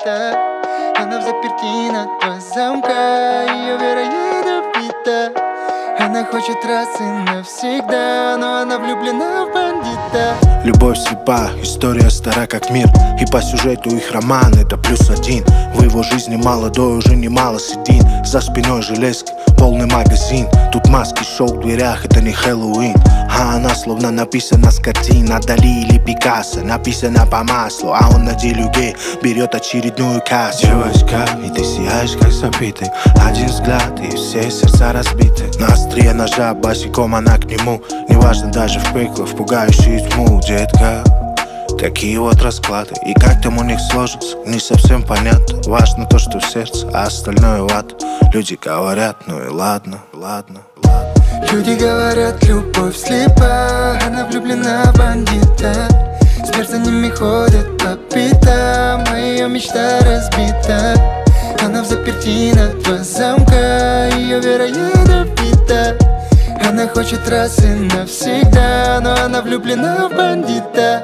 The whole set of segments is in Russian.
бандита. Она взаперти на два замка, ее вера ядовита. Она хочет раз и навсегда, но она влюблена в бандита. Любовь слепа, история стара как мир. И по сюжету их роман это +1. В его жизни молодой уже немало седин. За спиной железка, полный магазин. Тут маски, шоу в дверях, это не Хэллоуин. А она словно написана с картин Дали или Пикассо, написана по маслу. А он на делюге берет очередную кассу. Девочка, и ты сияешь как запитый. Один взгляд и все сердца разбиты. На острие ножа босиком она к нему. Неважно даже в пекло, в пугающую тьму. Детка, такие вот расклады. И как там у них сложится, не совсем понятно. Важно то, что в сердце, а остальное в ад. Люди говорят, ну и ладно, ладно, ладно. Люди говорят, любовь слепа. Она влюблена в бандита. Смерть за ними ходит по пятам, а ее мечта разбита. Она взаперти на два замка, ее вера ядовита. Она хочет раз и навсегда, но она влюблена в бандита.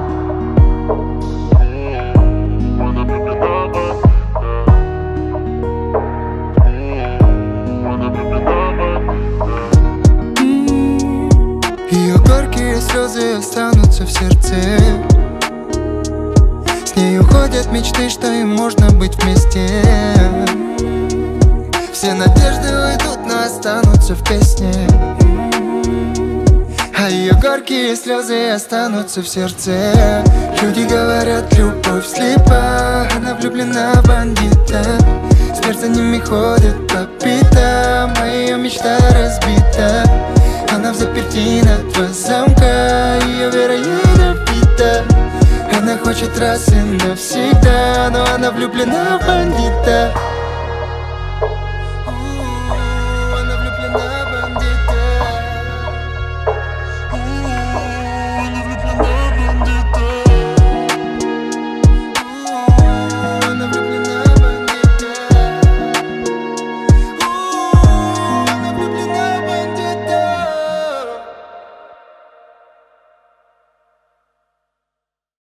Ее горькие слезы останутся в сердце. С ней уходят мечты, что им можно быть вместе. Все надежды уйдут, но останутся в песне. А ее горькие слезы останутся в сердце. Люди говорят, любовь слепа. Она влюблена в бандита. Смерть за ними ходит по пятам, а ее мечта разбита. Она взаперти на два замка, ее вера ядовита. Она хочет раз и навсегда, но она влюблена в бандита.